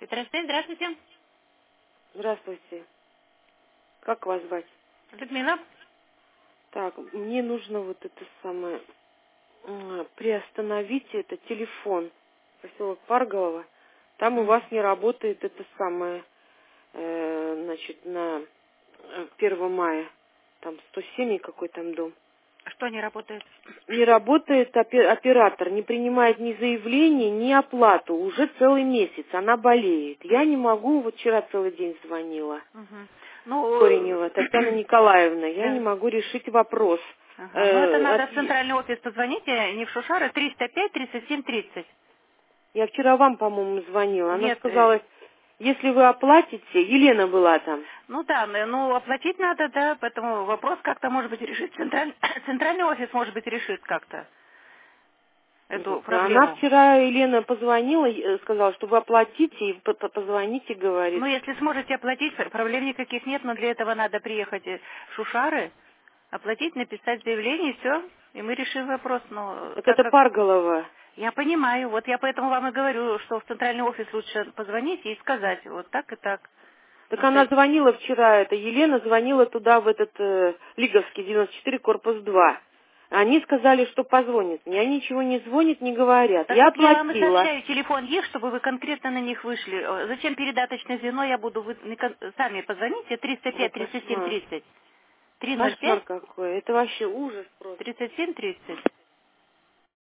Здравствуйте, здравствуйте. Здравствуйте. Как вас звать? Людмила. Так, мне нужно вот это самое... приостановить это телефон. Поселок Парголово. Там у вас не работает это самое... значит, на 1 мая. Там 107 и какой там дом. Что не работает? Не работает оператор, не принимает ни заявление, ни оплату. Уже целый месяц она болеет. Я не могу, вот вчера целый день звонила. Ну, Коренева Татьяна Николаевна, я не да. могу решить вопрос. Ага. Ну, это надо в центральный офис позвоните, не в Шушары, 305-37-30. Я вчера вам, по-моему, звонила. Она Нет, сказала, если вы оплатите, Елена была там. ну да, ну оплатить надо, да, поэтому вопрос как-то, может быть, решит центральный офис, может быть, решит как-то эту Она проблему. вчера, Елена, позвонила, сказала, что вы оплатите и позвоните, Ну, говорит. если сможете оплатить, проблем никаких нет, но для этого надо приехать в Шушары, оплатить, написать заявление, и все, и мы решим вопрос. Но Так так это как... Парголово. Я понимаю, вот я поэтому вам и говорю, что в центральный офис лучше позвонить и сказать, вот так и так. Так она звонила вчера, Елена звонила туда, в этот Лиговский, 94, корпус 2. Они сказали, что позвонят. Мне ничего не звонят, не говорят. Так Я вот я вам и оплатила. сообщаю, телефон есть, чтобы вы конкретно на них вышли. Зачем передаточное звено, я буду, вы сами позвоните, Ой, 305 37 кошмар. 30. 305 Кошмар какой. Это вообще ужас просто. 37 30.